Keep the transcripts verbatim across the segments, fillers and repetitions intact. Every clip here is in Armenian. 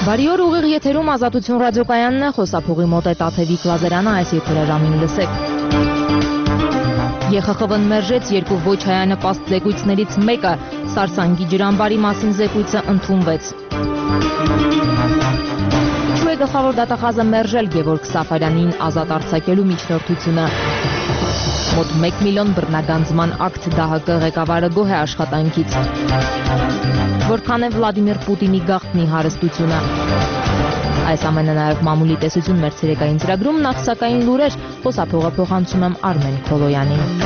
Բարի օր, ուղիղ եթերում Ազատություն ռադիոկայանն է, խոսափողի մոտ է Տաթևիկ Լազարյանը, այս եթերաժամին լսեք։ Է Խ Խ Վ-ն մերժեց երկու ոչ հայանպաստ զեկույցներից մեկը, Սարսանգի ջրամբարի մասին զեկույցը ընդունվեց։ Ինչու է գլխավոր դատախազը մերժել Գևորգ Սաֆարյանին ազատ արձակելու միջնորդությունը։ Մոտ մեկ միլիոն բռնագանձման ակտ Դահ Կը ղեկավարը գոհ է աշխատանքից։ Որքան է Վլադիմիր Պուտինի գաղտնի հարստությունը։ Այս ամենը նաև մամուլի տեսություն մեր ցերեկային ծրագրում, նախ սակայն լուրեր, խոսափողը փոխանցում եմ Արմեն Քոլոյանին։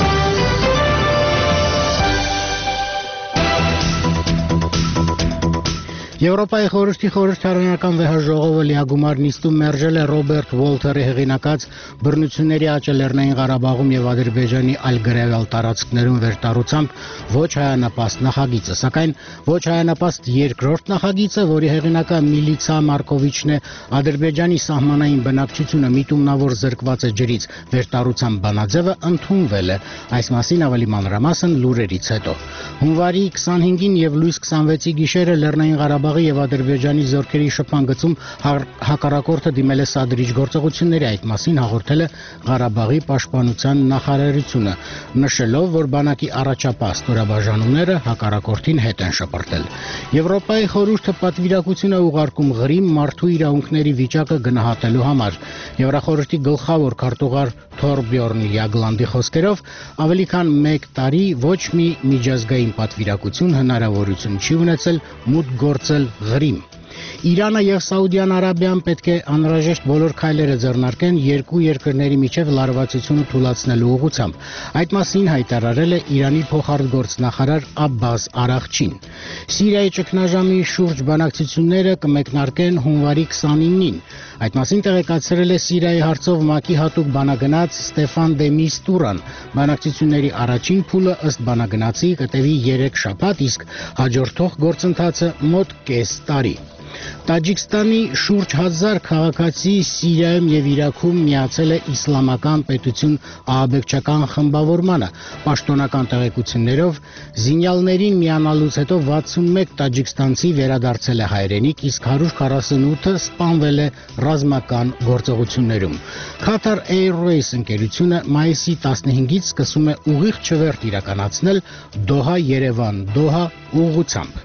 Եվրոպայի խորհրդի խորհրդարանական վեհաժողովը լիագումար նիստում մերժել է Ռոբերտ Ուոլթերի հեղինակած բռնությունների աճը Լեռնային Ղարաբաղում եւ Ադրբեջանի այլ գրավյալ տարածքներում վերտառությամբ ոչ հայանպաստ նախագիծը, սակայն ոչ հայանպաստ երկրորդ նախագիծը, որի հեղինակը Միլիցա Մարկովիչն է, Ադրբեջանի սահմանային բնակչությունը միտումնավոր զրկված է ջրից վերտառությամբ բանաձևը ընդունվել է։ Այս մասին ավելի մանրամասն լուրերից հետո։ Հունվարի քսանհինգին եւ լույս քսանվեցի գիշերը Լեռնային Ղարաբաղի եւ Ադրբեջանի զորքերի շփման գծում հակառակորդը դիմել է սադրիչ գործողությունների, այդ մասին հաղորդել է Ղարաբաղի պաշտպանության նախարարությունը, նշելով, որ բանակի առաջապահ ստորաբաժանումները հակառակորդին հետ են շպրտել։ Եվրոպայի խորհուրդը պատվիրակություն է ուղարկում Ղրիմ մարդու իրավունքների վիճակը գնահատելու համար։ Եվրախորհրդի գլխավոր քարտուղար Թորբյորն Յագլանդի խոսքերով ավելի քան մեկ տարի ոչ մի միջազգային պատվիրակություն հնարավորություն չի ունեցել մուտք գործել Ղրիմ։ Իրանը եւ Սաուդյան Արաբիան պետք է անհրաժեշտ բոլոր քայլերը ձեռնարկեն երկու երկրների միջև լարվածությունը թույլատնելու ուղղությամբ։ Այդ մասին հայտարարել է Իրանի փոխարտգործնախարար Աբբաս Արաղչին։ Սիրիայի ճգնաժամի շուրջ բանակցությունները կմեկնարկեն հունվարի քսանինին։ Այդ մասին տեղեկացրել է Սիրիայի հարցով ՄԱԿ-ի հատուկ բանագնաց Ստեֆան դե Միստուրան։ Բանակցությունների առաջին փուլը ըստ բանագնացի կտևի երեք շաբաթ, իսկ հաջորդող գործընթացը մոտ կես տարի։ Տաջիկստանի շուրջ հազար քաղաքացի Սիրիայում եւ Իրաքում միացել է իսլամական պետություն ահաբեկչական խմբավորմանը։ Պաշտոնական տեղեկություններով զինյալներին միանալուց հետո վաթսունմեկ տաջիկստանցի վերադարձել է հայրենիք, իսկ հարյուր քառասունութը սպանվել է ռազմական գործողություններում։ Qatar Airways ընկերությունը մայիսի տասնհինգից սկսում է ուղիղ չվերթ իրականացնել Դոհա-Երևան Դոհա ուղղությամբ։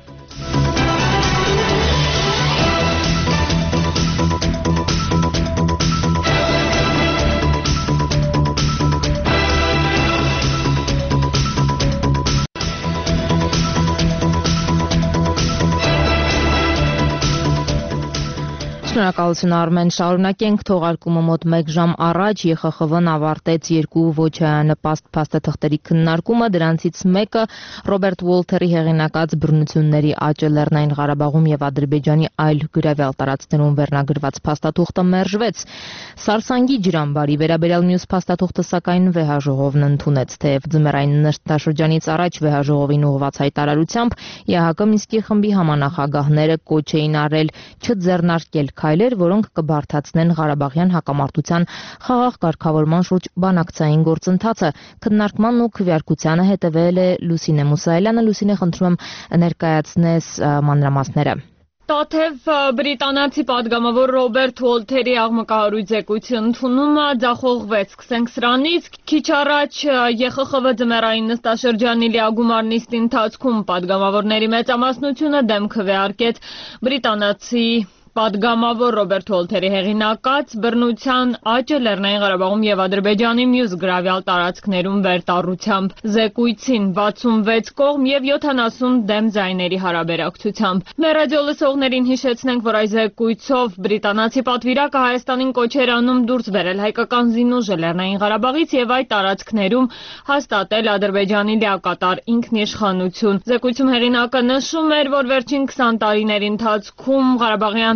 Շնորհակալություն Արմեն, շարունակենք թողարկումը մոտ մեկ ժամ առաջ Է Խ Խ Վ-ն ավարտեց երկու ոչ հայանպաստ փաստաթղթերի քննարկումը, դրանցից մեկը Ռոբերտ Ուոլթերի հեղինակած բռնությունների աճը Լեռնային Ղարաբաղում եւ Ադրբեջանի այլ գրավյալ տարածքներում վերնագրված փաստաթուղթը մերժվեց։ Սարսանգի ջրամբարի վերաբերյալ մյուս փաստաթուղթը սակայն վեհաժողովն ընդունեց, թեև ձմեռային նստաշրջանից առաջ վեհաժողովին ուղղված հայտարարությամբ Է Հ Կ Մինսկի խմբի համանախագահները կոչ էին արել չձեռնարկել քայլեր, որոնք կբարդացնեն Ղարաբաղյան հակամարտության խաղաղ կարգավորման շուրջ բանակցային գործընթացը։ Քննարկմանն ու քվեարկությանը հետևել է Լուսինե Մուսայելյանը։ Լուսինե, խնդրում եմ ներկայացնես մանրամասները։ Տաթև բրիտանացի падգամավոր Ռոբերտ Ուոլթերի աղմկահարույց զեկույցի ընդունումը ձախողվեց։ Սկսենք սրանից։ Քիչ առաջ Է Խ Խ Վ ձմեռային նստաշրջանի լիագումար նիստի ընթացքում падգամավորների մեծամասնությունը դեմ քվեարկեց բրիտանացի падգամավոր Ռոբերտ Ուոլթերի հեղինակած բռնության աճը Լեռնային Ղարաբաղում եւ Ադրբեջանի մյուս գրավյալ տարածքներում վերտառությամբ զեկույցին վաթսունվեց կողմ եւ յոթանասուն դեմ ձայների հարաբերակցությամբ։ Մեր ռադիո լսողներին հիշեցնենք, որ այս զեկույցով բրիտանացի պատվիրակը Հայաստանին կոչ էր անում դուրս բերել հայկական զինուժը Լեռնային Ղարաբաղից եւ այդ տարածքներում հաստատել Ադրբեջանի լիակատար ինքնիշխանություն։ Զեկույցում հեղինակը նշում էր, որ վերջին քսան տարիների ընթացքում Ղարաբաղյան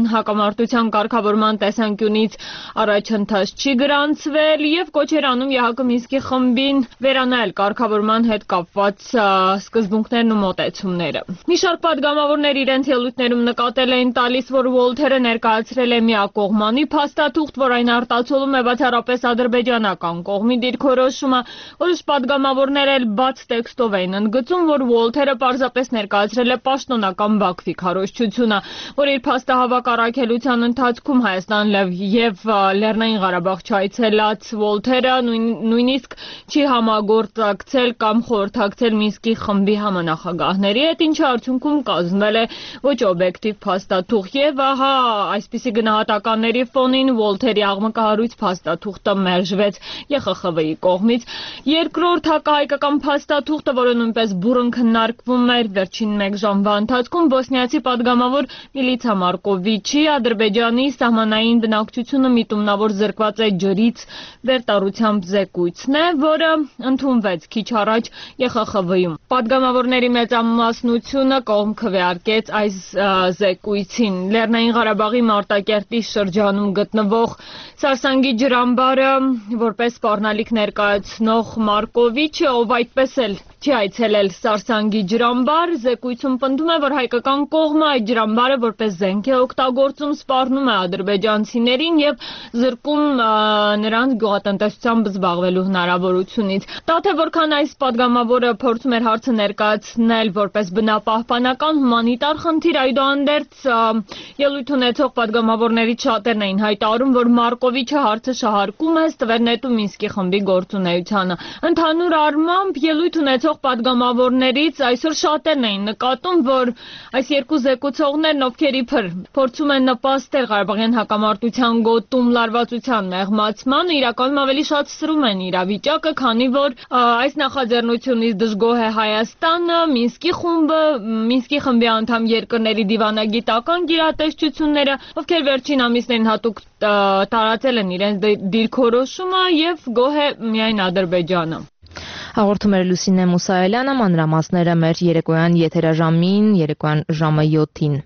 հակամարտության կարգավորման տեսանկյունից առաջընթաց չի գրանցվել եւ կոչ էր անում ԵՀԿ Մինսկի խմբին վերանայել կարգավորման հետ կապված սկզբունքներն ու մոտեցումները։ Մի շարք պատգամավորներ իրենց ելույթներում նկատել էին տալիս, որ Ուոլթերը ներկայացրել է միակողմանի փաստաթուղթ, որ այն արտացոլում է բացառապես ադրբեջանական կողմի դիրքորոշումը, որոշ պատգամավորներ էլ բաց տեքստով էին ընդգծում, որ Ուոլթերը պարզապես ներկայացրել է պաշտոնական Բաքվի քարոզչությունը, որ իր փաստահավաք առաքելության ընթացքում Հայաստան եւ Լեռնային Ղարաբաղ չայցելած Ուոլթերը նույնիսկ չի համագործակցել կամ խորհրդակցել Մինսկի խմբի համանախագահների հետ, ինչը արդյունքում կազմվել է ոչ օբյեկտիվ փաստաթուղթ եւ ահա այսպիսի գնահատականների ֆոնին Ուոլթերի աղմկահարույց փաստաթուղթը մերժվեց ԵԽԽՎ-ի կողմից։ Երկրորդ հակահայկական փաստաթուղթը, որը նույնպես բուռն քննարկվում էր վերջին մեկ ժամվա ընթացքում, բոսնիացի պատգամավոր Միլիցա Մարկովիչի Ադրբեջանի սահմանային բնակչությունը միտումնավոր զրկված է ջրից վերտարությամբ զեկույցն է, որը ընդունվեց քիչ առաջ ԵԽԽՎ-ում։ Պատգամավորների մեծամասնությունը կողմ քվեարկեց այս զեկույցին։ Լեռնային Ղարաբաղի Մարտակերտի շրջանում գտնվող Սարսանգի ջրամբարը որպես սպառնալիք ներկայացնող Մարկովիչը, ով այդպես էլ չի այցելել Սարսանգի ջրամբար, զեկույցում պնդում է, որ հայկական կողմը այդ ջրամբարը որպես զենք է օգտագործում, սպառնում է ադրբեջանցիներին եւ զրկում նրանց գյուղատնտեսությամբ զբաղվելու հնարավորությունից։ Դա թե որքան այս պատգամավորը փորձում էր հարցը ներկայացնել որպես բնապահպանական հումանիտար խնդիր, այդուհանդերձ ելույթ ունեցող պատգամավորներից շատերն էին հայտարարում, որ Մարկովիչը հարցը շահարկում է Ստվերնետու Մինսկի խմբի գործունեությանը։ Ընդհանուր առմամբ ելույթ ունեցող պատգամավորներից այսօր շատերն էին նկատում, որ այս երկու զեկուցողներն, ովքեր իբր փորձում են նպաստել Ղարաբաղյան հակամարտության գոտում լարվածության մեղմացման, իրականում ավելի շատ սրում են իրավիճակը, քանի որ այս նախաձեռնությունից դժգոհ է Հայաստանը, Մինսկի խումբը, Մինսկի խմբի անդամ երկրների դիվանագիտական գերատեսչությունները, ովքեր վերջին ամիսներին հատուկ տարածել են իրենց դիրքորոշումը եւ գոհ է միայն Ադրբեջանը։ Հաղորդում էր Լուսինե Մուսայելյանը, մանրամասները մեր երեկոյան եթերաժամին, երեկոյան ժամը յոթին։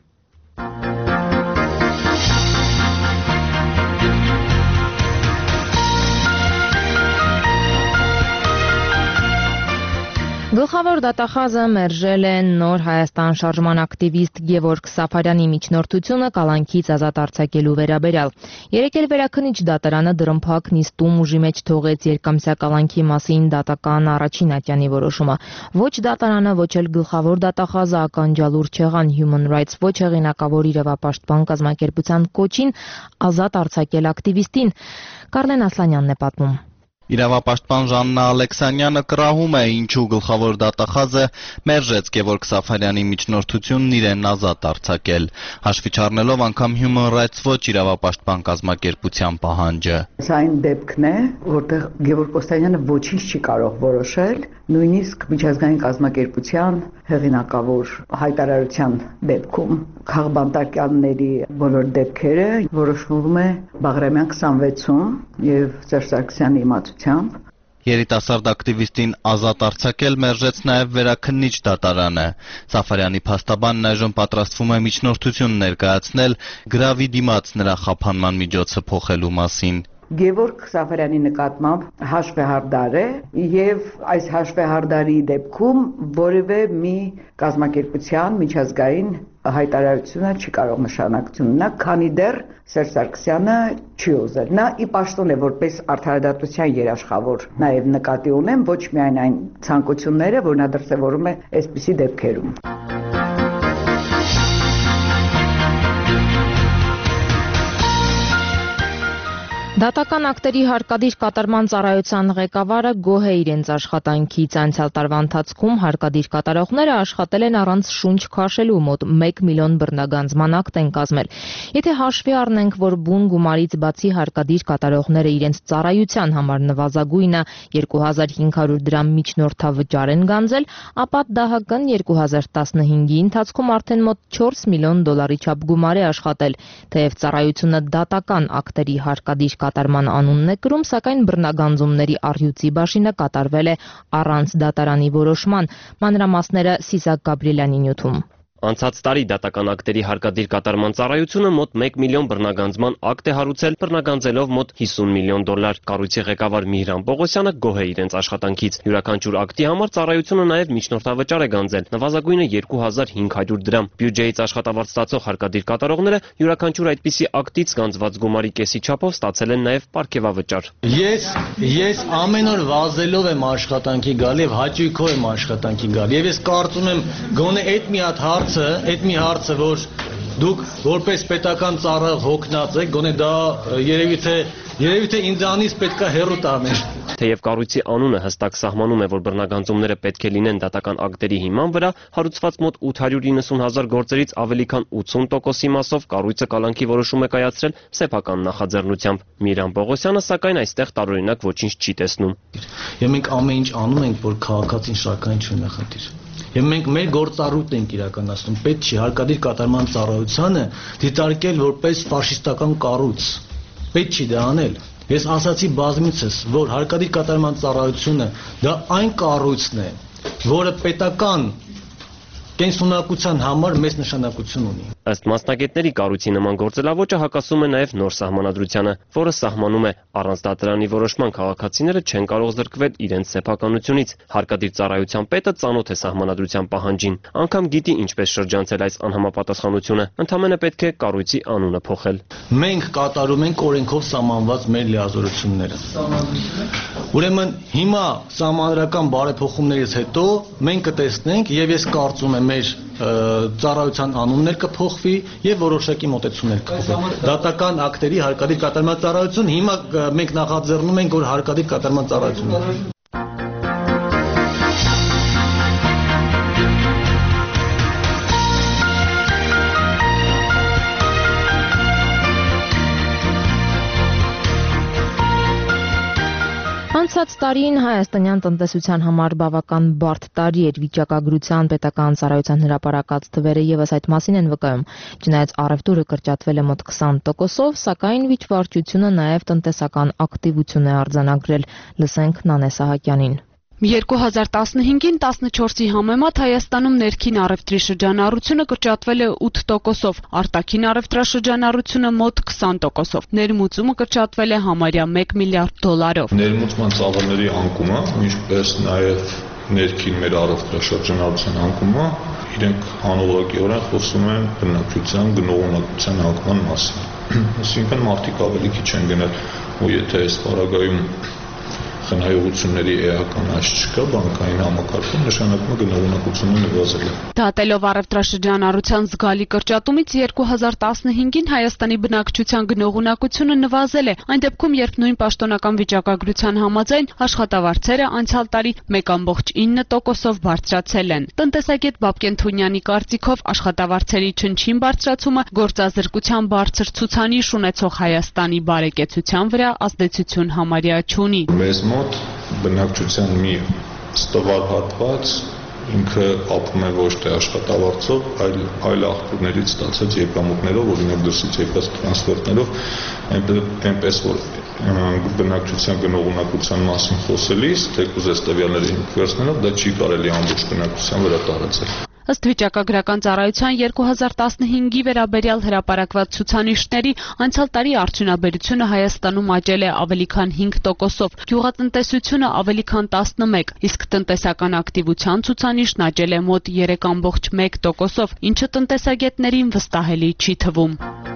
Գլխավոր դատախազը մերժել է Նոր Հայաստան շարժման ակտիվիստ Գևորգ Սաֆարյանի միջնորդությունը կալանքից ազատ արձակելու վերաբերյալ։ Երեկ էլ Վերաքննիչ դատարանը դրդմփակ նիստում ուժի մեջ թողեց երկամսյա կալանքի մասին դատական առաջին ատյանի որոշումը։ Ոչ դատարանը, ոչ էլ գլխավոր դատախազը ականջալուր չեղան Human Rights Watch հեղինակավոր իրավապաշտպան կազմակերպության կոչին ազատ արձակել ակտիվիստին։ Կարլեն Ասլանյանն է պատմում։ Իրավապաշտպան Ժաննա Ալեքսանյանը կռահում է, ինչու գլխավոր դատախազը մերժեց Գևորգ Սաֆարյանի միջնորդությունն իրեն ազատ արձակել, հաշվի չառնելով անգամ Human Rights Watch իրավապաշտպան կազմակերպության պահանջը։ Սա այն դեպքն է, որտեղ Գևորգ Կոստանյանը ոչինչ չի կարող որոշել, նույնիսկ միջազգային կազմակերպության հեղինակավոր հայտարարության դեպքում քաղբանտակյանների բոլոր դեպքերը որոշվում է Բաղրամյան քսանվեցում եւ Սերժ Սարգսյանի իմացությամբ։ Երիտասարդ ակտիվիստին ազատ արձակել մերժեց նաև Վերաքննիչ դատարանը։ Սաֆարյանի փաստաբանն այժմ պատրաստվում է միջնորդություն ներկայացնել գրավի դիմաց նրա խափանման միջոցը փոխելու մասին։ Գևորգ Սաֆարյանի նկատմամբ հաշվեհարդար է եւ այս հաշվեհարդարի դեպքում որևէ մի կազմակերպության միջազգային հայտարարությունը չի կարող նշանակություն ունենալ, քանի դեռ Սերժ Սարգսյանը չի ուզել։ Նա ի պաշտոն է որպես արդարադատության երաշխավոր նաև նկատի ունեմ ոչ միայն այն ցանկությունները, որ նա դրսևորում է այսպիսի դեպքերում։ Դատական ակտերի հարկադիր կատարման ծառայության ղեկավարը գոհ է իրենց աշխատանքից։ Անցյալ տարվա ընթացքում հարկադիր կատարողները աշխատել են առանց շունչ քաշելու, մոտ մեկ միլիոն բռնագանձման ակտ են կազմել։ Եթե հաշվի առնենք, որ բուն գումարից բացի հարկադիր կատարողները իրենց ծառայության համար նվազագույնը երկու հազար հինգ հարյուր դրամ միջնորդավճար են գանձել, ապա ԴՀԿ-ն երկու հազար տասնհինգի ընթացքում արդեն մոտ չորս միլիոն դոլարի չափ գումար է աշխատել, թեև ծառայությունը դատական ակտերի հարկադիր կատարման անունն է կրում, սակայն բռնագանձումների առյուծի բաժինը կատարվել է առանց դատարանի որոշման։ Մանրամասները Սիսակ Գաբրիելյանի նյութում։ Անցած տարի դատական ակտերի հարկադիր կատարման ծառայությունը մոտ մեկ միլիոն բռնագանձման ակտ է հարուցել, բռնագանձելով մոտ հիսուն միլիոն դոլար։ Կառույցի ղեկավար Միհրան Պողոսյանը գոհ է իրենց աշխատանքից։ Յուրաքանչյուր ակտի համար ծառայությունը նաև միջնորդավճար է գանձել, նվազագույնը երկու հազար հինգ հարյուր դրամ։ Բյուջեից աշխատավարձ ստացող հարկադիր կատարողները յուրաքանչյուր այդպիսի ակտից գանձված գումարի կեսի չափով ստացել են նաև պարգևավճար։ Ես ես ամեն օր վազելով եմ աշխատանքի գալ եւ հաճույքով եմ աշխատանքի գալ։ Եվ ես կարծում եմ գոնե այդ մի հատ հարցը, այդ մի հարցը, որ դուք որպես պետական ծառայող հոգնած եք, գոնե դա երևի թե երևի թե ինձանից պետք է հեռու տաներ։ Թեև կառույցի անունը հստակ սահմանում է, որ բռնագանձումները պետք է լինեն դատական ակտերի հիման վրա, հարուցված մոտ ութ հարյուր նվսուն հազար գործերից ավելի քան ութսուն տոկոսի մասով կառույցը կալանքի որոշում է կայացրել սեփական նախաձեռնությամբ։ Միհրան Պողոսյանը սակայն այստեղ տարօրինակ ոչինչ չի տեսնում։ Եվ մենք ամեն ինչ անում ենք, որ քաղաքացին շարքային չունենա խնդիր։ Եվ մենք մեր գործառույթն ենք իրականացնում, պետք չի հարկադիր կատարման ծառայությանը դիտարկել որպես ֆաշիստական կառույց։ Պետք չի դա անել։ Ես ասացի բազմիցս, որ հարկադիր կատարման ծառայությունը դա այն կառույցն է, որը պետական կենսունակության համար մեծ նշանակություն ունի։ Ըստ մասնագետների կառույցի նման գործելավոճը հակասում է նաև նոր սահմանադրությանը, որը սահմանում է առանց դատարանի որոշման քաղաքացիները չեն կարող զրկվել իրենց սեփականությունից։ Հարկադիր ծառայության պետը ծանոթ է սահմանադրության պահանջին, անգամ գիտի ինչպես շրջանցել այս անհամապատասխանությունը, ընդամենը պետք է կառույցի անունը փոխել։ Մենք կատարում ենք օրենքով սահմանված մեր լիազորությունները։ Ուրեմն հիմա սահմանադրական բարեփոխումներից հետո մենք կտեսնենք եւ ես կարծում եմ մեր ծառայության անուններ կփոխվի եւ որոշակի մոտեցումներ կփոխվի։ Դատական ակտերի հարկադիր կատարման ծառայություն հիմա մենք նախաձեռնում ենք, որ հարկադիր կատարման ծառայություն։ Անցած տարին հայաստանյան տնտեսության համար բավական բարդ տարի էր, վիճակագրության պետական ծառայության հրապարակած թվերը եւս այդ մասին են վկայում։ Չնայած առևտուրը կրճատվել է մոտ քսան տոկոսով, սակայն վիճվարճությունը նաեւ տնտեսական ակտիվություն է արձանագրել։ Լսենք Նանե Սահակյանին։ երկու հազար տասնհինգին տասնչորսի համեմատ Հայաստանում ներքին առևտրի շրջանառությունը կրճատվել է ութ տոկոսով, արտաքին առևտրաշրջանառությունը մոտ քսան տոկոսով, ներմուծումը կրճատվել է համարյա մեկ միլիարդ դոլարով։ Ներմուծման ծավալների անկումը, ինչպես նաև ներքին մեր առևտրաշրջանառության անկումը, իրենք անուղղակիորեն խոսում են բնակչության գնողունակության անկման մասին։ Այսինքն մարդիկ ավելի քիչ են գնել, ու եթե այս պարագայում խնայողությունների էական աճ չկա, բանկային համակարգում նշանակում է գնողունակությունը նվազել է։ Դատելով առևտրաշրջանառության զգալի կրճատումից երկու հազար տասնհինգին Հայաստանի բնակչության գնողունակությունը նվազել է, այն դեպքում, երբ նույն պաշտոնական վիճակագրության համաձայն աշխատավարձերը անցյալ տարի մեկ կόμկոմ ինը տոկոսով բարձրացել են։ Տնտեսագետ Բաբկեն Թունյանի կարծիքով աշխատավարձերի չնչին բարձրացումը գործազրկության բարձր ցուցանիշ ունեցող Հայաստանի բարեկեցության վրա ազդեցություն համարյա չունի։ Բնակչության մի ստվար հատված ինքը ապրում է ոչ թե աշխատավարձով, այլ այլ աղբյուրներից ստացած եկամուտներով, օրինակ դրսից եկած տրանսֆերտներով, այնպես որ բնակչության գնողունակության մասին խոսելիս, թեկուզ այս տվյալների հիմքերով դա չի կարելի ամբողջ բնակչության վրա տարածել։ Ըստ վիճակագրական ծառայության երկու հազար տասնհինգի վերաբերյալ հրապարակված ցուցանիշների անցյալ տարի արդյունաբերությունը Հայաստանում աճել է ավելի քան հինգ տոկոսով, գյուղատնտեսությունը ավելի քան տասնմեկ, իսկ տնտեսական ակտիվության ցուցանիշն աճել է մոտ երեք կόμկոմ մեկ տոկոսով, ինչը տնտեսագետներին վստահելի չի թվում։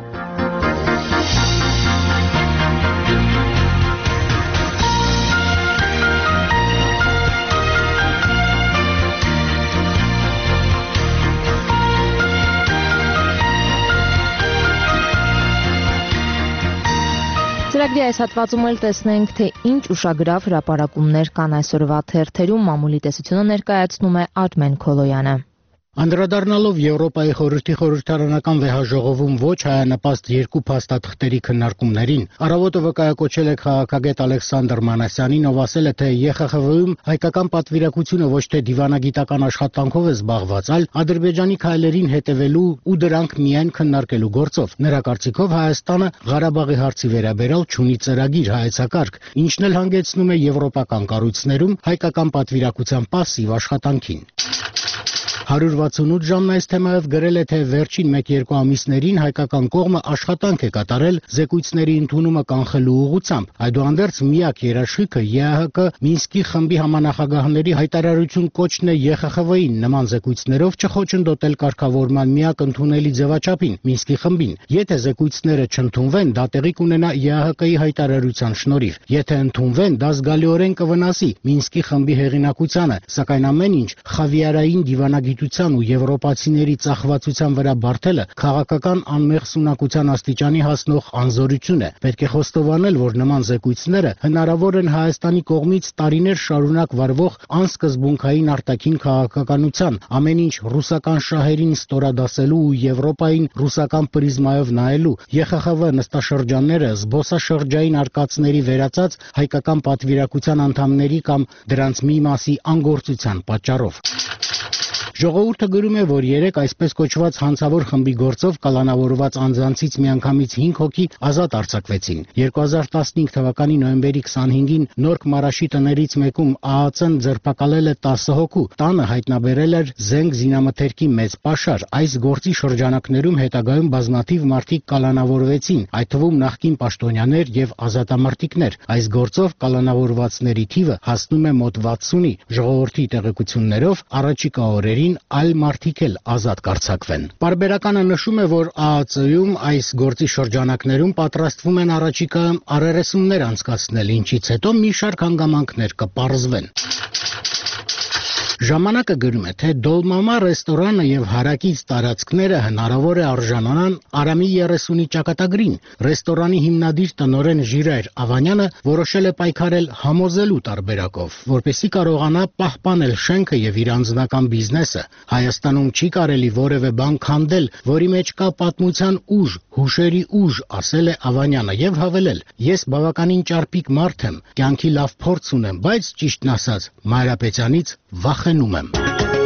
Ծրագրի այս հատվածում էլ տեսնենք, թե ինչ ուշագրավ հրապարակումներ կան այսօրվա թերթերում, մամուլի տեսությունը ներկայացնում է Արմեն Քոլոյանը։ Անդրադառնալով Եվրոպայի խորհրդի խորհրդարանական վեհաժողովում ոչ հայանպաստ երկու փաստաթղթերի քննարկումներին, Առավոտը վկայակոչել է քաղաքագետ Ալեքսանդր Մանասյանին, ով ասել է, թե Ե Խ Խ V-ում հայկական պատվիրակությունը ոչ թե դիվանագիտական աշխատանքով է զբաղված, այլ Ադրբեջանի քայլերին հետևելու ու դրանք միայն քննարկելու գործով։ Նրա կարծիքով Հայաստանը Ղարաբաղի հարցի վերաբերյալ չունի ծրագիր, հայեցակարգ, ինչն էլ հանգեցնում է եվրոպական կառույցներում հայկական պատվիրակության պասիվ աշխատանքին։ հարյուր վաթսունութ ժամն այս թեմայով գրել է, թե վերջին մեկ-երկու ամիսներին հայկական կողմը աշխատանք է կատարել զեկույցների ընդունումը կանխելու ուղղությամբ։ Այդուհանդերձ միակ երաշխիքը ԵԱՀԿ Մինսկի խմբի համանախագահների հայտարարություն կոչն է ԵԽԽՎ-ին նման զեկույցներով չխոչընդոտել կարգավորման միակ ընդունելի ձևաչափին՝ Մինսկի խմբին։ Եթե զեկույցները չընդունվեն, դա տեղի կունենա ԵԱՀԿ-ի հայտարարության շնորհիվ։ Եթե ընդունվեն, դա զգալիորեն կվնասի Մինսկի խմբի հեղինակությանը, սակայն ամեն ինչ խավիարային դիվանագիտության ու եվրոպացիների ծախվածության վրա բարդելը քաղաքական անմեղսունակության աստիճանի հասնող անզորություն է։ Պետք է խոստովանել, որ նման զեկույցները հնարավոր են Հայաստանի կողմից տարիներ շարունակ վարվող անսկզբունքային արտաքին քաղաքականության, ամեն ինչ ռուսական շահերին ստորադասելու ու Եվրոպային ռուսական պրիզմայով նայելու, ԵԽԽՎ նստաշրջանները զբոսաշրջային արկածների վերածած հայկական պատվիրակության անդամների կամ դրանց մի մասի անգործության պատճառով։ Ժողովուրդը գրում է, որ երեք այսպես կոչված հանցավոր խմբի գործով կալանավորված անձանցից միանգամից հինգ հոգի ազատ արձակվեցին։ երկու հազար տասնհինգ թվականի նոյեմբերի քսանհինգին Նորք Մարաշի տներից մեկում ԱԱՑ-ն ձերբակալել է տասը հոգու։ Տանը հայտնաբերել էր զենք զինամթերքի մեծ պաշար։ Այս գործի շրջանակներում հետագայում բազմաթիվ մարդիկ կալանավորվեցին, այդ թվում նախկին պաշտոնյաներ եւ ազատամարտիկներ։ Այս գործով կալանավորվածների թիվը հասնում է մոտ վաթսունի։ Ժողովրդի տեղեկություններով առաջիկա օրերի այլ մարդիկ էլ ազատ կարձակվեն։ Պարբերականը նշում է, որ ԱԱՑ-ում այս գործի շրջանակներում պատրաստվում են առաջիկա առերեսումներ անցկացնել, ինչից հետո մի շարք հանգամանքներ կպարզվեն։ Ժամանակը գրում է, թե Դոլմամա ռեստորանը եւ հարակից տարածքները հնարավոր է արժանանան Արամի երեսունի ճակատագրին։ Ռեստորանի հիմնադիր տնօրեն Ժիրայր Ավանյանը որոշել է պայքարել համոզելու տարբերակով, որպեսզի կարողանա պահպանել շենքը եւ իր անձնական բիզնեսը։ Հայաստանում չի կարելի որևէ բան քանդել, որի մեջ կա պատմության ուժ, հուշերի ուժ, ասել է Ավանյանը եւ հավելել. Ես բավականին ճարպիկ մարդ եմ, կյանքի լավ փորձ ունեմ, բայց ճիշտն ասած, Մանրապետյանից վախենում եմ։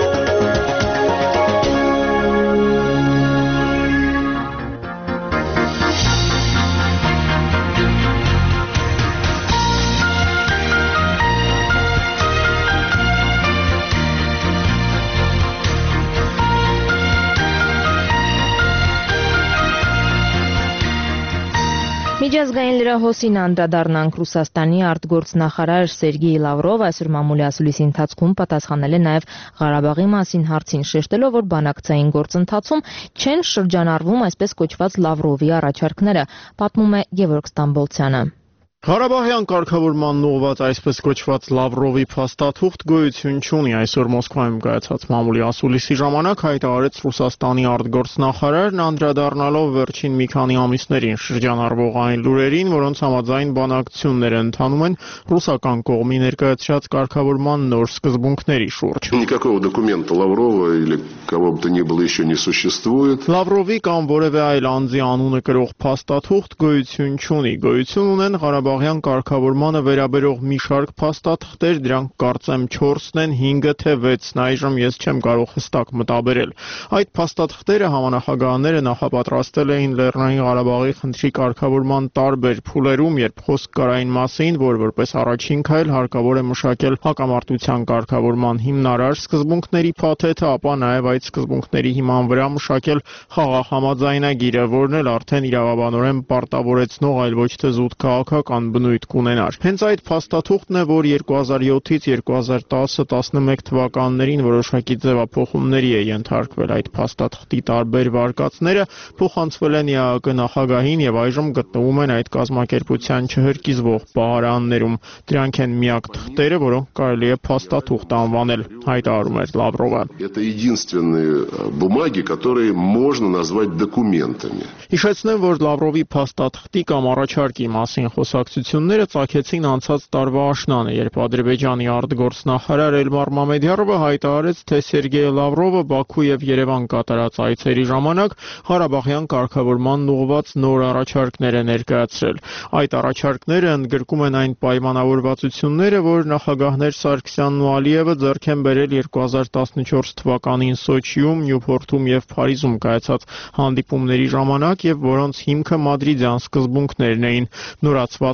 Միջազգային լրահոսին անդրադառնանք Ռուսաստանի արտգործնախարար Սերգեյ Լավրով այսօր մամուլի ասուլիսի ընթացքում պատասխանել է նաև Ղարաբաղի մասին հարցին, շեշտելով, որ բանակցային գործընթացում չեն շրջանառվում այսպես կոչված Լավրովի առաջարկները, պատմում է Գևորգ Ստամբոլցյանը։ Ղարաբաղյան կարգավորման ուղղված այսպես կոչված Լավրովի փաստաթուղթ գոյություն չունի։ Այսօր Մոսկվայում կայացած մամուլի ասուլիսի ժամանակ հայտարարեց Ռուսաստանի արտգործնախարարն, անդրադառնալով վերջին մի քանի ամիսներին շրջանառվող այն лурերին, որոնց համաձայն բանակցությունները ընթանում են ռուսական կողմի ներկայացրած կարգավորման նոր սկզբունքների շուրջ։ Никакого документа Лаврова или кого бы то ни было еще не существует. Լավրովի կամ որևէ այլ անձի անունը կրող փաստաթուղթ գոյություն չունի։ Գոյություն ունեն Ղարաբաղյան կարգավորմանը վերաբերող մի շարք փաստաթղթեր, դրանք կարծեմ չորսն են, հինգը թե վեցն, այժմ ես չեմ կարող հստակ մտաբերել։ Այդ փաստաթղթերը համանախագահները նախապատրաստել էին Լեռնային Ղարաբաղի խնդրի կարգավորման տարբեր փուլերում, երբ խոսք կար այն մասին, որ որպես առաջին քայլ հարկավոր է մշակել հակամարտության կարգավորման հիմնարար սկզբունքների փաթեթը, ապա նաև այդ սկզբունքների հիման վրա մշակել խաղաղ համաձայնագիրը, որն էլ արդեն իրավաբանորեն պարտավորեցնող, այլ ոչ թե զուտ քաղաքական բնույթ կունենար։ Հենց այդ փաստաթուղթն է, որ երկու հազար յոթից երկու հազար տասը տասնմեկ թվականներին որոշակի ձևափոխումների է ենթարկվել։ Այդ փաստաթղթի տարբեր վարկածները փոխանցվել են ԵԱՀԿ նախագահին եւ այժմ գտնվում են այդ կազմակերպության չհրկիզվող պահարաններում։ Դրանք են միակ թղթերը, որոնք կարելի է փաստաթուղթ անվանել, հայտարարում էր Լավրովը։ Это единственные бумаги, которые можно назвать документами. Հիշեցնեմ, որ Լավրովի փաստաթղթի կամ առաջարկի մասին խոսակցությունները ծագեցին անցած տարվա աշնանը, երբ Ադրբեջանի արտգործնախարար Էլմար Մամեդյարովը հայտարարեց, թե Սերգեյ Լավրովը Բաքու եւ Երևան կատարած այցերի ժամանակ Ղարաբաղյան կարգավորման ուղղված նոր առաջարկներ է ներկայացրել։ Այդ առաջարկները ընդգրկում են այն պայմանավորվածությունները, որ նախագահներ Սարգսյանն ու Ալիևը ձեռք են բերել երկու հազար տասնչորս թվականին Սոչիում, Նյուփորթում եւ Փարիզում կայացած հանդիպումների ժամանակ եւ որոնց հիմքը մադրիդյան սկզբունքներն էին։ Նորացված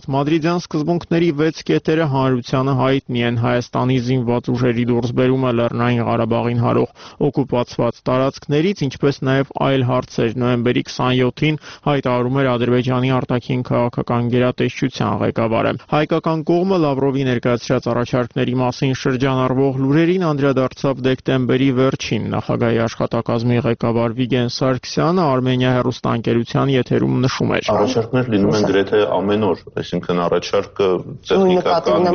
ստացված մադրիդյան սկզբունքների վեց կետերը հանրությանը հայտնի են. Հայաստանի զինված ուժերի դուրսբերումը Լեռնային Ղարաբաղին հարող օկուպացված տարածքներից, ինչպես նաև այլ հարցեր։ Նոյեմբերի քսաներկուին հայտարարում էր Ադրբեջանի արտաքին քաղաքական գերատեսչության ղեկավարը։ Հայկական կողմը Լավրովի ներկայացրած առաջարկների մասին շրջանառվող լուրերին անդրադարձավ դեկտեմբերի վերջին։ Նախագահի աշխատակազմի ղեկավար Վիգեն Սարգսյանը Արմենիա հեռուստաընկերության եթերում նշում էր. Առաջարկներ լինում են գրեթե ամեն օր, այսինքն առաջարկը տեխնիկական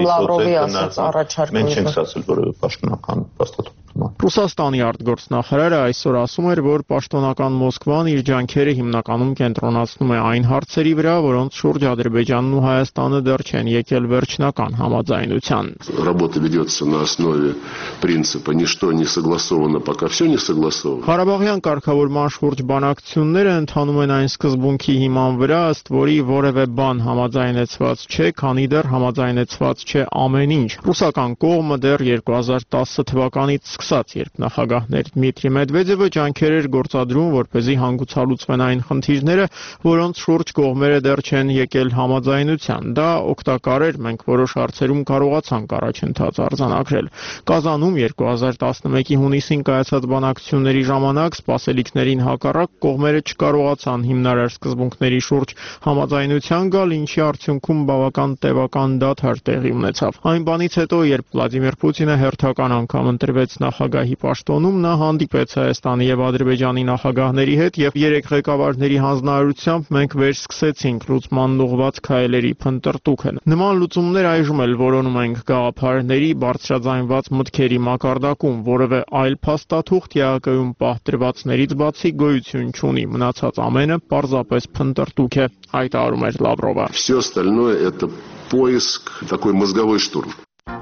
միջոցով մենք չենք ստացել որևէ պաշտոնական փաստաթուղթ։ Ռուսաստանի արտգործնախարարը այսօր ասում էր, որ պաշտոնական Մոսկվան իր ջանքերը հիմնականում կենտրոնացնում է այն հարցերի վրա, որոնց շուրջ Ադրբեջանն ու Հայաստանը դեռ չեն եկել վերջնական համաձայնության։ Работа ведется на основе принципа «ничто не согласовано, пока все не согласовано». Ղարաբաղյան կարգավորման շուրջ բանակցությունները ընթանում են այն սկզբունքի հիման վրա, ըստ որի որևէ բան համաձայնեցված չէ, քանի դեռ համաձայնեցված չէ ամեն ինչ։ Ռուսական կողմը դեռ երկու հազար տասը թվականից սկսած, երբ նախագահներ Դմիտրի Մեդվեդևը ջանքեր էր գործադրում, որպեսզի հանգուցալուծվեն այն խնդիրները, որոնց շուրջ կողմերը դեռ չեն եկել համաձայնության։ Դա օգտակար էր, մենք որոշ հարցերում կարողացանք առաջընթաց արձանագրել։ Կազանում երկու հազար տասնմեկի հունիսին կայացած բանակցությունների ժամանակ սպասելիքներին հակառակ կողմերը չկարողացան հիմնարար սկզբունքների շուրջ համաձայնության գալ, ինչի արդյունքում բավական տևական դադար տեղի ունեցավ։ Այն բանից հետո, երբ Վլադիմիր Պուտինը հերթական անգամ ընտրվեց նախագահի պաշտոնում, նա հանդիպեց Հայաստանի եւ Ադրբեջանի նախագահների հետ եւ երեք ղեկավարների հանձնարարությամբ մենք վերսկսեցինք լուծման ուղղված քայլերի փնտրտուքը։ Նման լուծումներ այժմ էլ որոնում ենք գաղափարների, բարձրաձայնված մտքերի մակարդակում, որևէ այլ փաստաթուղթ ԵԱԿ-ում պահտրվածներից բացի գոյություն չունի, մնացած ամենը պարզապես փնտրտուք է, հայտարարում էր Լավրովը։ Все остальное это поиск, такой мозговой штурм.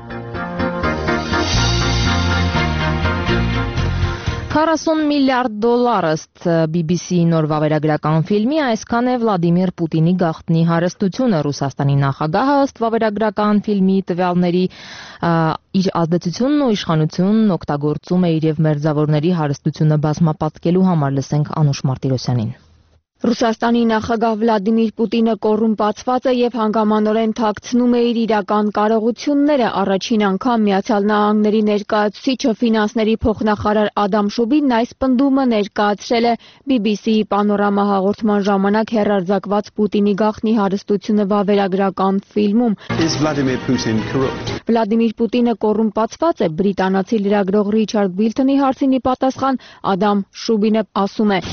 քառասուն միլիարդ դոլար ըստ բի բի սի-ի նոր վավերագրական ֆիլմի այսքան է Վլադիմիր Պուտինի գաղտնի հարստությունը։ Ռուսաստանի նախագահը ըստ վավերագրական ֆիլմի տվյալների իր ազդեցությունն ու իշխանությունն օգտագործում է իր եւ մերձավորների հարստությունը բազմապատկելու համար։ Լսենք Անուշ Մարտիրոսյանին։ Ռուսաստանի նախագահ Վլադիմիր Պուտինը կոռումպացված է եւ հանգամանորեն թաքցնում է իր իրական կարողությունները։ Առաջին անգամ Միացյալ Նահանգների ներկայացուցիչը ֆինանսների փոխնախարար Ադամ Շուբինն այս պնդումը ներկայացրել է բի բի սի-ի Պանորամա հաղորդման ժամանակ հեռարձակված Պուտինի գաղտնի հարստությունը վավերագրական ֆիլմում։ Վլադիմիր Պուտինը կոռումպացված է։ Բրիտանացի լրագրող Ռիչարդ Բիլթոնի հարցին ի պատասխան Ադամ Շուբինը ասում է.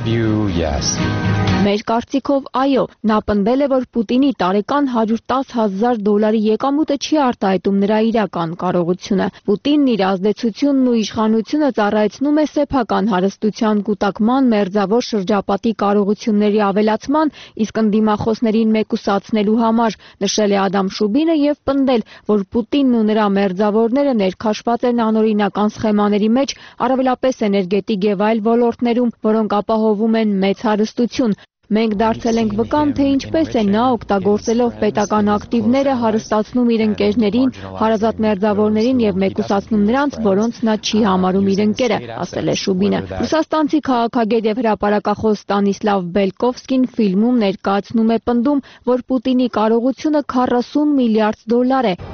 Մեր կարծիքով այո, նա պնդել է, որ Պուտինի տարեկան հարյուր տասը հազար դոլարի եկամուտը չի արտահայտում նրա իրական կարողությունը։ Պուտինն իր ազդեցությունն ու իշխանությունը ծառայեցնում է սեփական հարստության կուտակման, մերձավոր շրջապատի կարողությունների ավելացման, իսկ ընդդիմախոսներին մեկուսացնելու համար, նշել է Ադամ Շուբինը եւ պնդել, որ Պուտինն ու նրա մերձավորները ներքաշված են անօրինական սխեմաների մեջ, առավելապես էներգետիկ եւ այլ ոլորտներում, որոնք ապահովում են մեծ հարստություն։ Մենք դարձել ենք վկան, թե ինչպես է նա օգտագործելով պետական ակտիվները հարստացնում իր ընկերներին, հարազատ մերձավորներին եւ մեկուսացնում նրանց, որոնց նա չի համարում իր ընկերը, ասել է Շուբինը։ Ռուսաստանցի քաղաքագետ եւ հրապարակախոս Ստանիսլավ Բելկովսկին ֆիլմում ներկայացնում է պնդում, որ Պուտինի կարողությունը քառասուն միլիարդ դոլար է։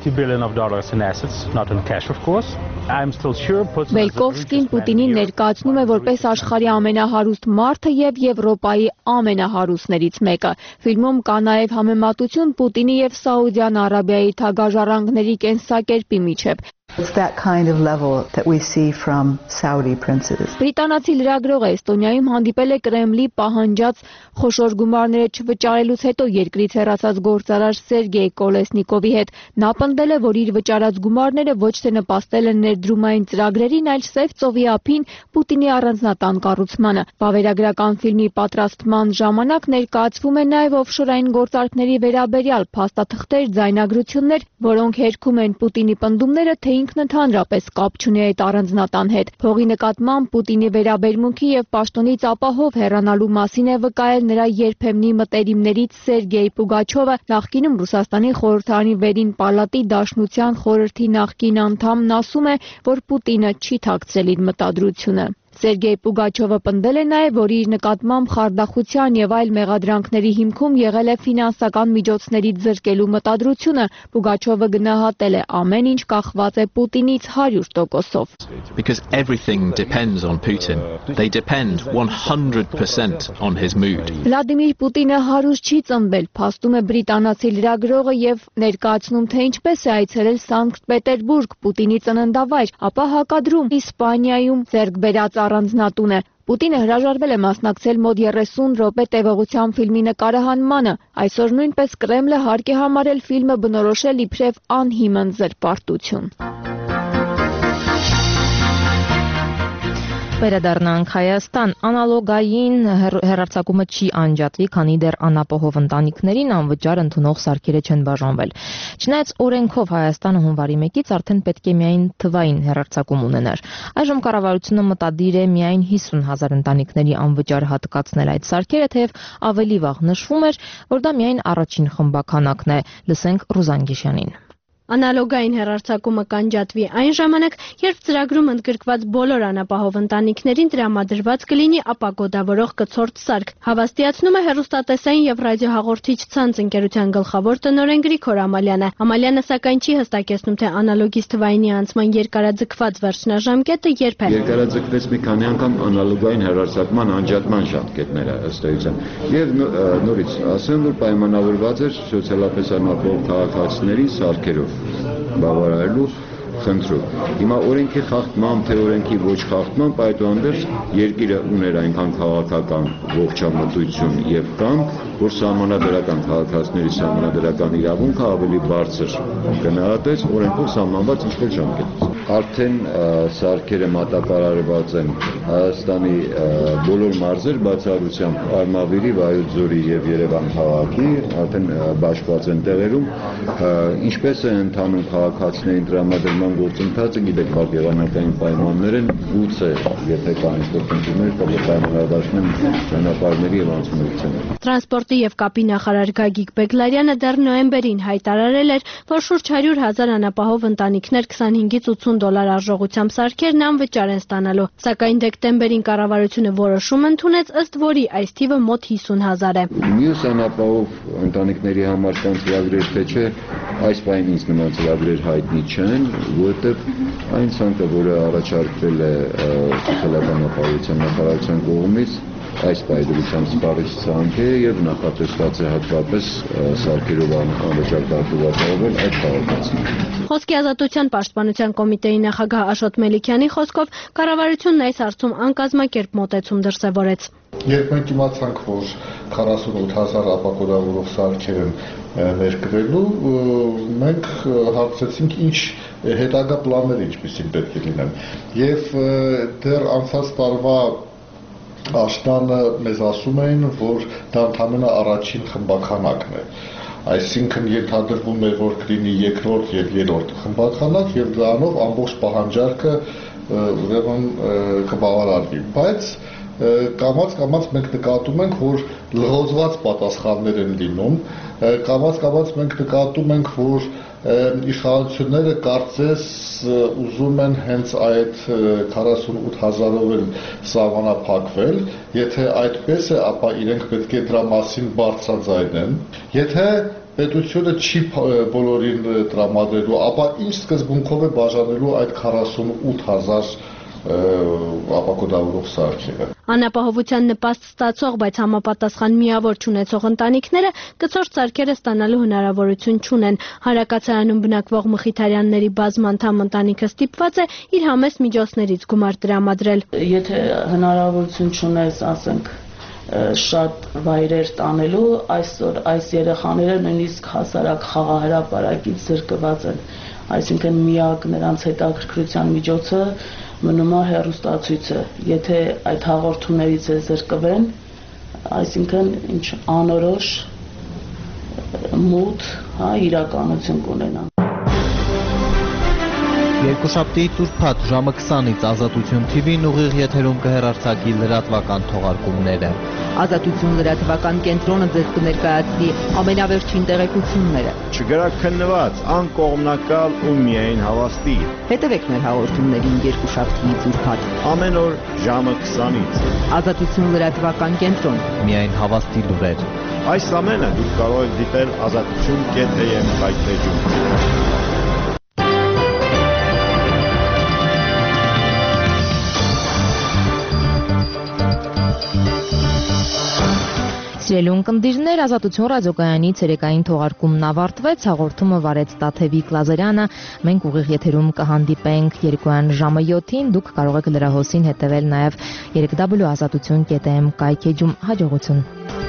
Բելկովսկին Պուտինին ներկայացնում է որպես աշխարհի ամենահարուստ մարդը եւ Եվրոպայի ամենահարուստներից մեկը։ Ֆիլմում կա նաև համեմատություն Պուտինի եւ Սաուդյան Արաբիայի թագաժառանգների կենսակերպի միջև։ It's that kind of level that we see from Saudi princes. Բրիտանացի լրագրողը Էստոնիայում հանդիպել է Կրեմլի պահանջած խոշոր գումարները չվճարելուց հետո երկրից հեռացած գործարար Սերգեյ Կոլեսնիկովի հետ։ Նա պնդել է, որ իր վճարած գումարները ոչ թե նպաստել են ներդրումային ծրագրերին, այլ Սև ծովի ափին Պուտինի առանձնատան կառուցմանը։ Վավերագրական ֆիլմի պատրաստման ժամանակ ներկայացվում է նաև օֆշորային գործարքների վերաբերյալ փաստաթղթեր, ձայնագրություններ, որոնք հերքում են Պուտինի պնդումները, թե ինքն ընդհանրապես կապ չունի այդ առանձնատան հետ։ Փողի նկատմամբ Պուտինի վերաբերմունքի եւ պաշտոնից ապահով հեռանալու մասին է վկայել նրա երբեմնի մտերիմներից Սերգեյ Պուգաչովը, նախկինում Ռուսաստանի խորհրդարանի վերին պալատի Դաշնության խորհրդի նախկին անդամն ասում է, որ Պուտինը չի թաքցրել իր մտադրությունը։ Սերգեյ Պուգաչովը պնդել է նաև, որ իր նկատմամբ խարդախության եւ այլ մեղադրանքների հիմքում եղել է ֆինանսական միջոցներից զրկելու մտադրությունը։ Պուգաչովը գնահատել է ամեն ինչ կախված է Պուտինից հարյուր տոկոսով. Because everything depends on Putin. They depend one hundred percent on his mood. Վլադիմիր Պուտինը հարուստ չի ծնվել, փաստում է բրիտանացի լրագրողը եւ ներկայացնում, թե ինչպես է այցելել Սանկտ Պետերբուրգ, Պուտինի ծննդավայր, ապա հակադրում Իսպանիայում ձեռք բերած առանձնատունը։ Պուտինը հրաժարվել է մասնակցել մոտ երեսուն րոպե տևողությամբ ֆիլմի նկարահանմանը։ Այսօր նույնպես Կրեմլը հարկ է համարել ֆիլմը բնորոշել իբրև անհիմն զրպարտություն։ Վերադառնանք Հայաստան, անալոգային հեռարձակումը չի անջատվի, քանի դեռ անապահով ընտանիքներին անվճար ընդունող սարքերը չեն բաժանվել։ Չնայած օրենքով Հայաստանը հունվարի մեկից արդեն պետք է միայն թվային հեռարձակում ունենար։ Այժմ կառավարությունը մտադիր է միայն հիսուն հազար ընտանիքների անվճար հատկացնել այդ սարքերը, թեև ավելի վաղ նշվում էր, որ դա միայն առաջին խմբաքանակն է։ Լսենք Ռուզան Գիշյանին։ Անալոգային հեռարձակումը կանջատվի այն ժամանակ, երբ ծրագրում ընդգրկված բոլոր անապահով ընտանիքներին տրամադրված կլինի ապակոդավորող կցորդ սարք, հավաստիացնում է հեռուստատեսային եւ ռադիոհաղորդիչ ցանց ընկերության գլխավոր տնօրեն Գրիգոր Ամալյանը։ Ամալյանը սակայն չի հստակեցնում, թե անալոգից թվայինի անցման երկարաձգված վերջնաժամկետը երբ է։ Երկարաձգվեց մի քանի անգամ անալոգային հեռարձակման անջատման ժամկետները ըստ էության։ Եվ նորից ասեմ, որ պայմանավորված էր սոցիալապես անապահով քաղաքացիների սարքերով բավարարելու խնդրում։ Հիմա օրենքի խախտմամբ, թե օրենքի ոչ խախտմամբ, այդուհանդերձ երկիրը ուներ այնքան քաղաքական ողջամտություն եւ կամք, որ սահմանադրական քաղաքացիների սահմանադրական իրավունքը ավելի բարձր գնահատեց օրենքով սահմանված ինչ-որ ժամկետից։ Արդեն սարքերը մատակարարված են Հայաստանի բոլոր մարզեր, բացառությամբ Արմավիրի, Վայոց ձորի եւ Երևան քաղաքի, արդեն բաշխված են տեղերում, ինչպես է ընթանում քաղաքացիներին տրամադրման գործընթացը, գիտեք, պատերազմական պայմաններ են, գուցե եթե կան ինչ-որ խնդիրներ, կարող պայմանավորվածում են ճանապարհների եւ անցումների։ Տրանսպորտի եւ կապի նախարար Գագիկ Բեգլարյանը դեռ նոյեմբերին հայտարարել էր, որ շուրջ հարյուր հազար անապահով ընտանիքներ քսանհինգից ութսուն դոլար արժողությամբ սարքերն անվճար են ստանալու, սակայն դեկտեմբերին կառավարությունը որոշում ընդունեց, ըստ որի այս թիվը մոտ հիսուն հազար է։ Մյուս անապահով ընտանիքների համար կան ծրագրեր, թե չէ, այս պայն ինձ նման ծրագրեր հայտնի չեն, որովհետև այն ցանկը, որը առաջարկվել է սոցիալական ապահովության նախարարության կողմից, այս պայմանությամբ սպառիչ ցանկ է եւ նախատեսված է հատկապես սարքերով անվճար կարգավորել այդ քաղաքացիներին։ Խոսքի ազատության պաշտպանության կոմիտեի նախագահ Աշոտ Մելիքյանի խոսքով կառավարությունն այս հարցում անկազմակերպ մոտեցում դրսևորեց։ Երբ մենք իմացանք, որ քառասունութ հազար ապակոդավորող սարքեր են ներկրելու, մենք հարցրեցինք ինչ հետագա պլաններ ինչպիսին պետք է լինեն։ Եվ դեռ անցած տարվա աշնանը մեզ ասում էին, որ դա ընդամենը առաջին խմբաքանակն է։ Այսինքն ենթադրվում է, որ կլինի երկրորդ եւ երրորդ խմբաքանակ եւ դրանով ամբողջ պահանջարկը ուրեմն կբավարարվի։ Բայց կամաց-կամաց մենք նկատում ենք, որ լղոզված պատասխաններ են լինում, կամաց-կամաց մենք նկատում ենք, որ իշխանությունները կարծես ուզում են հենց այդ քառասունութ հազարով են սահմանափակվել, եթե այդպես է, ապա իրենք պետք է դրա մասին բարձրաձայնեն։ Եթե պետությունը չի բոլորին տրամադրելու, ապա ինչ սկզբունքով է բաժանելու այդ քառասունութ հազար ապակոդավորող սարքերը։ Անապահովության նպաստ ստացող, բայց համապատասխան միավոր չունեցող ընտանիքները կցորդ սարքերը ստանալու հնարավորություն չունեն։ Հանրակացարանում բնակվող Մխիթարյանների բազմ անդամ ընտանիքը ստիպված է իր համեստ միջոցներից գումար տրամադրել։ Եթե հնարավորություն չունես, ասենք, շատ վայրեր տանելու, այսօր այս երեխաները նույնիսկ հասարակ խաղահրապարակից զրկված են։ Այսինքն միակ նրանց հետաքրքրության միջոցը մնում է հեռուստացույցը, եթե այդ հաղորդումներից է զրկվեն, այսինքն ինչ անորոշ մութ, հա, իրականություն կունենան։ Երկուշաբթի Տուրփաթ ժամը քսանից Ազատություն թի վին ուղիղ եթերում կհեռարձակի լրատվական թողարկումները։ Ազատություն լրատվական կենտրոնը ձեզ կներկայացնի ամենավերջին տեղեկությունները։ Չգրաքննված, անկողմնակալ ու միայն հավաստի։ Հետևեք մեր հաղորդումներին երկուշաբթիից ուրբաթ։ Ամեն օր ժամը քսանից։ Ազատություն լրատվական կենտրոն։ Միայն հավաստի լուրեր։ Այս ամենը դուք կարող եք դիտել ազատություն կետ թի էմ կայքէջում։ Սիրելի ունկնդիրներ, Ազատություն ռադիոկայանի ցերեկային թողարկումն ավարտվեց, հաղորդումը վարեց Տաթևիկ Լազարյանը, մենք ուղիղ եթերում կհանդիպենք երեկոյան ժամը յոթին, դուք կարող եք լրահոսին հետևել նաև երեք դաբլյու ազատություն կետ էմ կայքէջում։ Հաջողություն։